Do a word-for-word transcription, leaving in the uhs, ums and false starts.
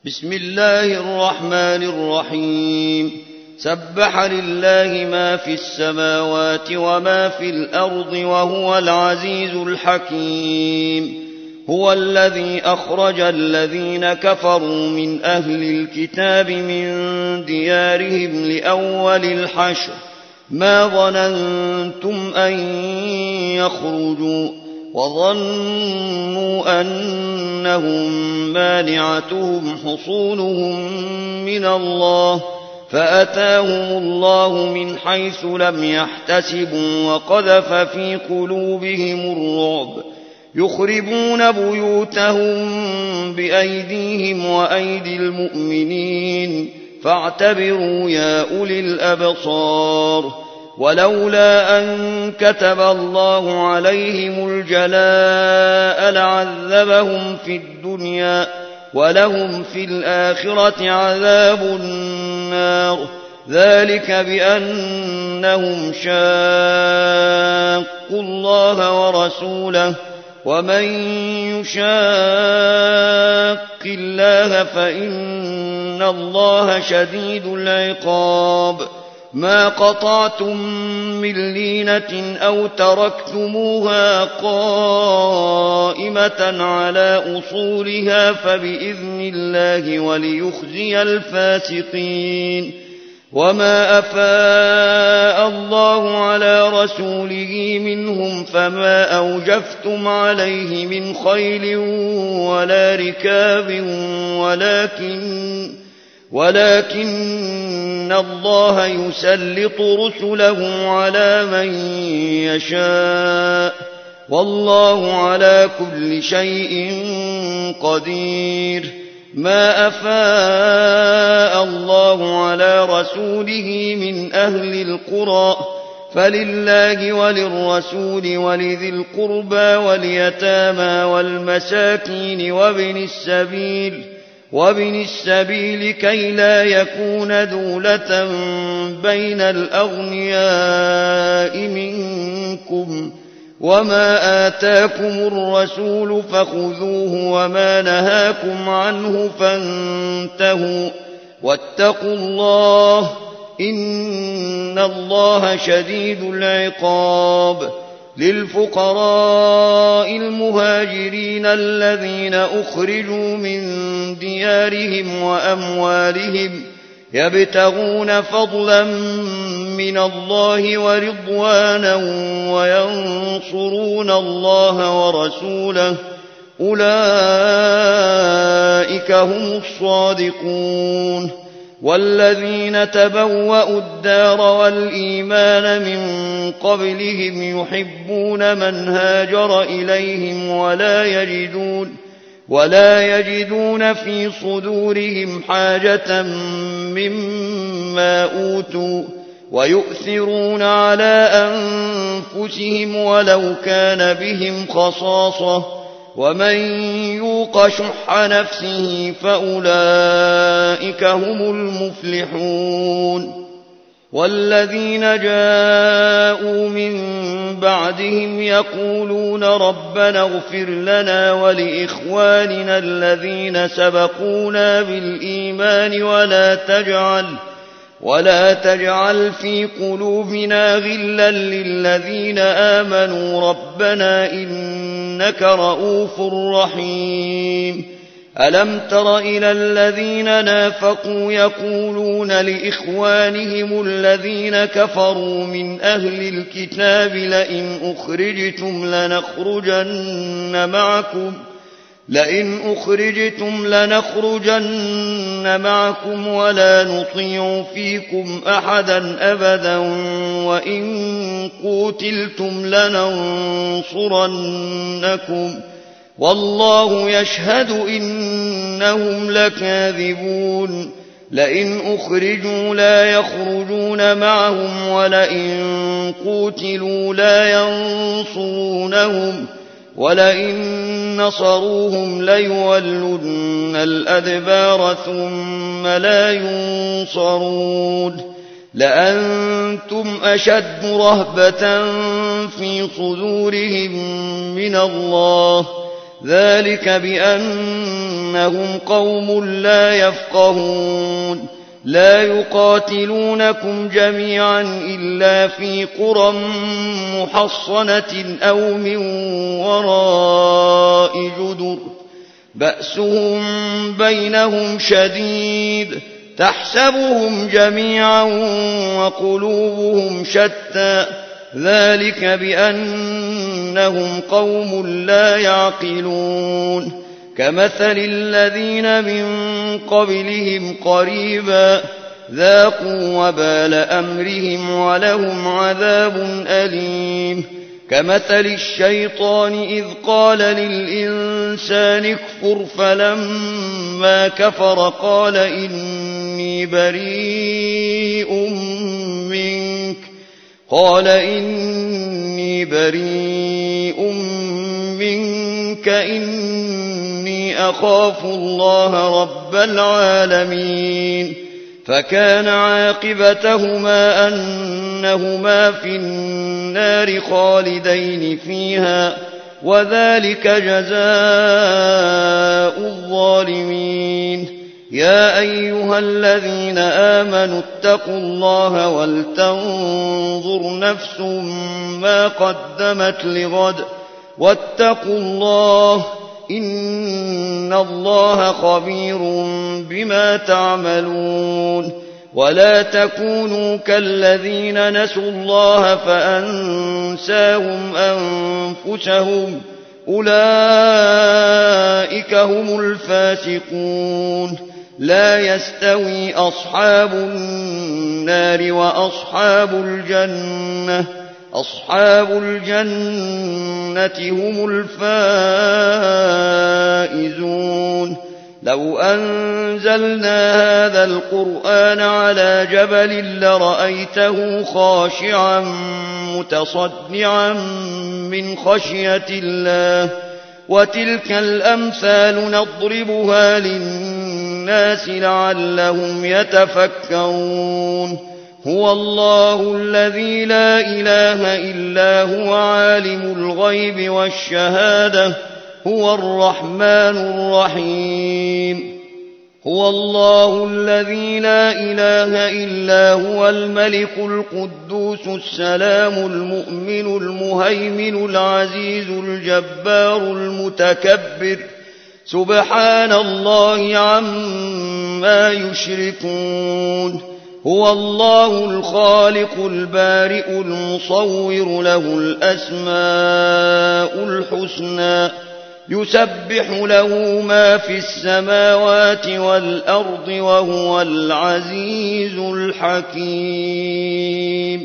بسم الله الرحمن الرحيم سبح لله ما في السماوات وما في الأرض وهو العزيز الحكيم هو الذي أخرج الذين كفروا من أهل الكتاب من ديارهم لأول الحشر ما ظننتم أن يخرجوا وظنوا أنهم مانعتهم حصونهم من الله فأتاهم الله من حيث لم يحتسبوا وقذف في قلوبهم الرعب يخربون بيوتهم بأيديهم وأيدي المؤمنين فاعتبروا يا أولي الأبصار ولولا أن كتب الله عليهم الجلاء لعذبهم في الدنيا ولهم في الآخرة عذاب النار ذلك بأنهم شاقوا الله ورسوله ومن يشاق الله فإن الله شديد العقاب ما قطعتم من لينة أو تركتموها قائمة على أصولها فبإذن الله وليخزي الفاسقين وما أفاء الله على رسوله منهم فما أوجفتم عليه من خيل ولا ركاب ولكن ولكن الله يسلط رسله على من يشاء والله على كل شيء قدير ما أفاء الله على رسوله من أهل القرى فلله وللرسول ولذي القربى واليتامى والمساكين وابن السبيل وابن السبيل كي لا يكون دولة بين الأغنياء منكم وما آتاكم الرسول فخذوه وما نهاكم عنه فانتهوا واتقوا الله إن الله شديد العقاب للفقراء المهاجرين الذين أخرجوا من ديارهم وأموالهم يبتغون فضلا من الله ورضوانا وينصرون الله ورسوله أولئك هم الصادقون والذين تبوأوا الدار والإيمان من قبلهم يحبون من هاجر إليهم ولا يجدون ولا يجدون في صدورهم حاجة مما أوتوا ويؤثرون على أنفسهم ولو كان بهم خصاصة ومن يوق شح نفسه فأولئك هم المفلحون والذين جاءوا من بعدهم يقولون ربنا اغفر لنا ولإخواننا الذين سبقونا بالإيمان ولا تجعل ولا تجعل في قلوبنا غلا للذين آمنوا ربنا إنك رؤوف رحيم ألم تر إلى الذين نافقوا يقولون لإخوانهم الذين كفروا من أهل الكتاب لئن أخرجتم لنخرجن معكم لئن أخرجتم لنخرجن معكم ولا نطيع فيكم أحدا أبدا وإن قوتلتم لننصرنكم والله يشهد إنهم لكاذبون لئن أخرجوا لا يخرجون معهم ولئن قوتلوا لا ينصرونهم ولئن نصروهم ليولن الأدبار ثم لا ينصرون لأنتم أشد رهبة في صدورهم من الله ذلك بأنهم قوم لا يفقهون لا يقاتلونكم جميعا إلا في قرى محصنة أو من وراء جدر بأسهم بينهم شديد تحسبهم جميعا وقلوبهم شتى ذلك بأنهم قوم لا يعقلون كمثل الذين من قبلهم قريبا ذاقوا وبال أمرهم ولهم عذاب أليم كمثل الشيطان إذ قال للإنسان اكفر فلما كفر قال إني بريء منك قال إني بريء منك إني أخاف الله رب العالمين فكان عاقبتهما أنهما في النار خالدين فيها وذلك جزاء الظالمين يا أيها الذين آمنوا اتقوا الله ولتنظر نفس ما قدمت لغد واتقوا الله إن الله خبير بما تعملون ولا تكونوا كالذين نسوا الله فأنساهم أنفسهم أولئك هم الفاسقون لا يستوي أصحاب النار وأصحاب الجنة أصحاب الجنة هم الفائزون لو أنزلنا هذا القرآن على جبل لرأيته خاشعا متصدعا من خشية الله وتلك الأمثال نضربها للناس لعلهم يتفكرون هو الله الذي لا إله إلا هو عالم الغيب والشهادة هو الرحمن الرحيم هو الله الذي لا إله إلا هو الملك القدوس السلام المؤمن المهيمن العزيز الجبار المتكبر سبحان الله عما يشركون هو الله الخالق البارئ المصور له الأسماء الحسنى يسبح له ما في السماوات والأرض وهو العزيز الحكيم